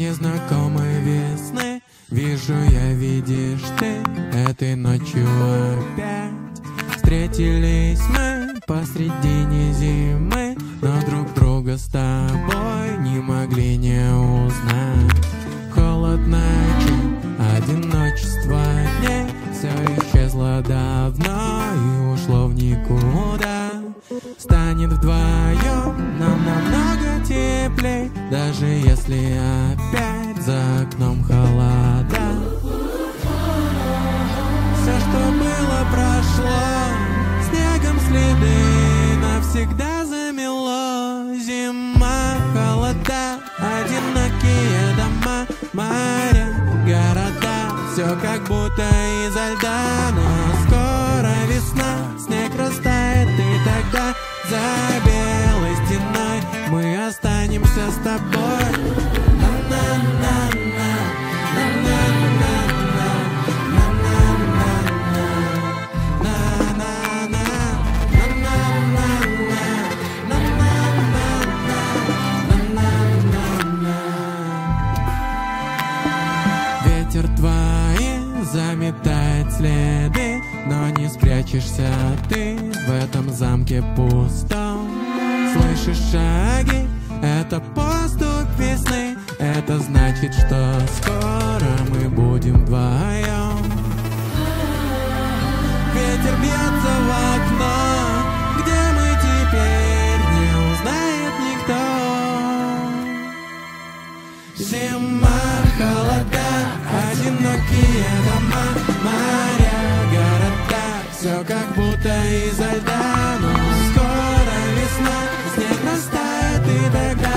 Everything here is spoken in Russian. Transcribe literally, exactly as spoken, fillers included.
незнакомой весны. Вижу я, видишь ты, этой ночью опять встретились мы посредине зимы, но друг друга с тобой не могли не узнать. Холод ночи, одиночество дней, все исчезло давно и ушло в никуда. Станет вдвоем нам намного теплей, даже если опять за окном холода. Все, что было, прошло, снегом следы навсегда замело. Зима, холода, одинокие дома, моря, города, все как будто изо льда. Но скоро весна, снег растает, и тогда за белой стеной мы останемся с тобой. На-на-на-на, на-на-на-на, на-на-на-на, на-на-на, на-на-на, на-на-на-на. Ветер твои заметает следы, но не спрячешься ты в этом замке пустом. Слышишь шаги? Это поступ весны. Это значит, что скоро мы будем вдвоем. Ветер бьется в окно, где мы теперь не узнает никто. Зима, холода, одинокие дома, моря, города, все как будто изо льда. Но скоро весна, снег растает, и тогда